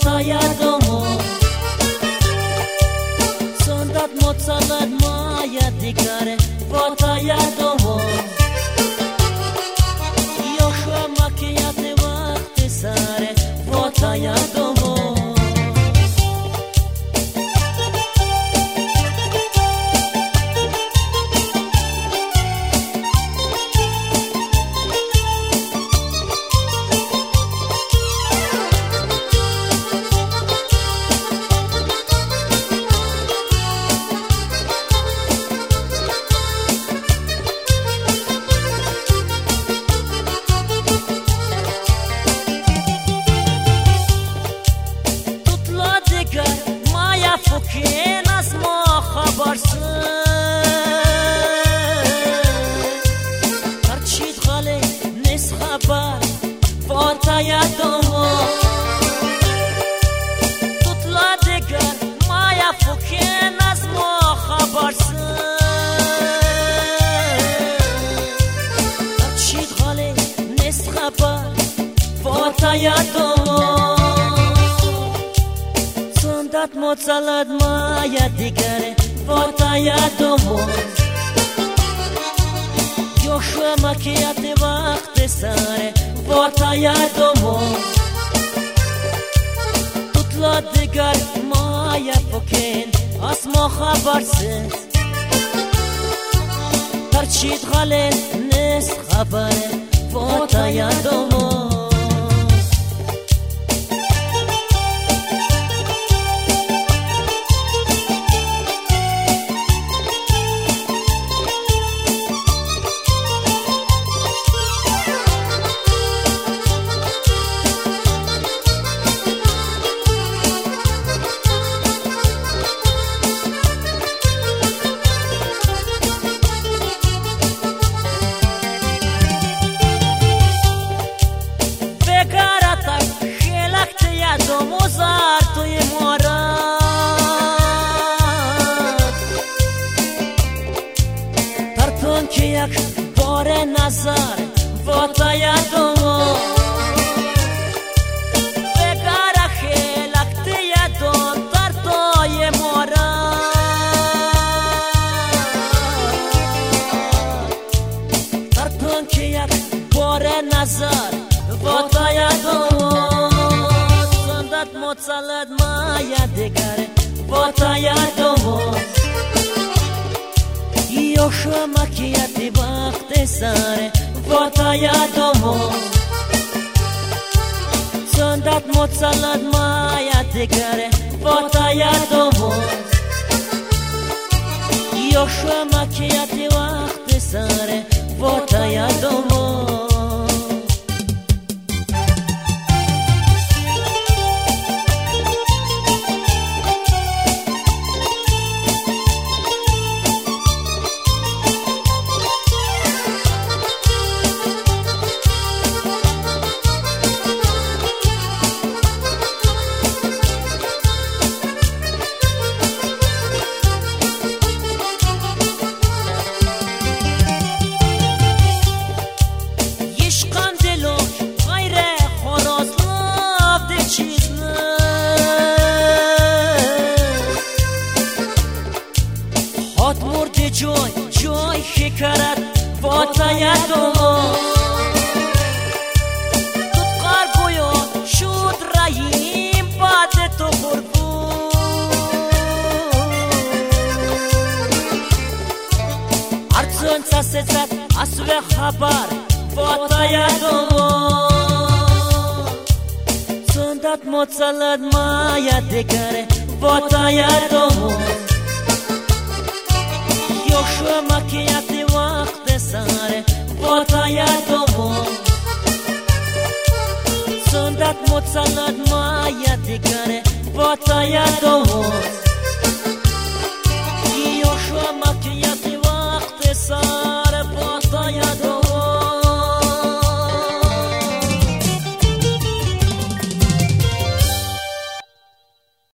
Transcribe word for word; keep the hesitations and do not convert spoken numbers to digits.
ta yadomon Sondat mozzalat maja digare Va ta yadomon Joshua makiyate vakti sare Va ta yadomon فکین از ما خبرسın هرچیت غلی نیست خبر فاتا یادمون tutla دیگر مایا فکین از ما خبرسın هرچیت غلی نیست خبر فاتا یادمون Sondat mozzalat maja digare Va ta yadomon Joshua makiyate vakti sare Va ta yadomon Tutla digar maja fokin Az ma khabarsiz Tarchit ghalin nis khabare Va ta yadomon Domozar توی مارد ترتون که یک بار نظر با تا یادمون بگره خیلکت یادم ترتوی مارد ترتون که یک بار نظر با تا یادمون Mozzalat maja digare Va ta yadomon Joshua makiyate vakti sare Va ta yadomon Sondat mozzalat maja digare Va ta yadomon Joshua makiyate vakti sare Va ta yadomon هات مرد جای جای شکرت با تا یادمون توت قربویان شد رحیم بعد تو قربون هرچون سسه زد اصل خبر با تا یادمون Sondat mozzalat maja digare Va ta yadomon Joshua makiyate vakti sare Va ta yadomon Sondat mozzalat maja digare Va ta yadomon